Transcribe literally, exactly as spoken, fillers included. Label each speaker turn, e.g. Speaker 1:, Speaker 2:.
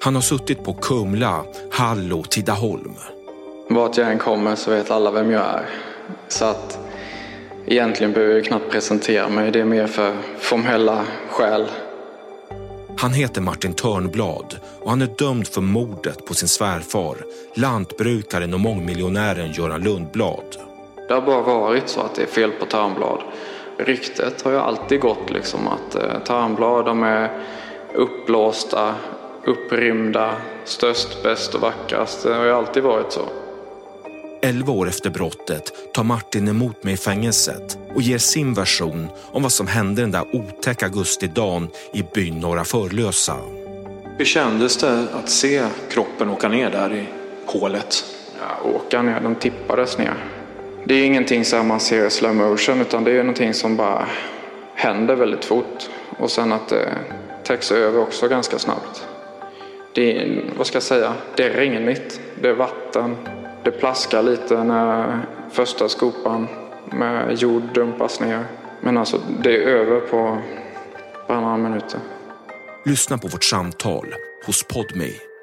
Speaker 1: Han har suttit på Kumla, Hall och Tidaholm.
Speaker 2: Vart jag än kommer så vet alla vem jag är. Så att egentligen behöver jag knappt presentera mig. Det är mer för formella skäl.
Speaker 1: Han heter Martin Törnblad och han är dömd för mordet på sin svärfar, lantbrukaren och mångmiljonären Göran Lundblad.
Speaker 2: Det har bara varit så att det är fel på Törnblad. Ryktet har ju alltid gått liksom att eh, Törnblad, de är uppblåsta, upprymda, störst, bäst och vackrast. Det har ju alltid varit så.
Speaker 1: Elva år efter brottet tar Martin emot mig i fängelset och ger sin version om vad som hände den där otäcka augustidagen i byn Norra Förlösa.
Speaker 3: Hur kändes det att se kroppen åka ner där i hålet?
Speaker 2: Ja, åka ner, den tippades ner. Det är ingenting som man ser i slow motion, utan det är någonting som bara händer väldigt fort. Och sen att det täcks över också ganska snabbt. Det är, vad ska jag säga, det är regnigt, det är vatten. Det plaskar lite när första skopan med jord dumpas ner. Men alltså det är över på bara några minuter.
Speaker 1: Lyssna på vårt samtal hos Podme.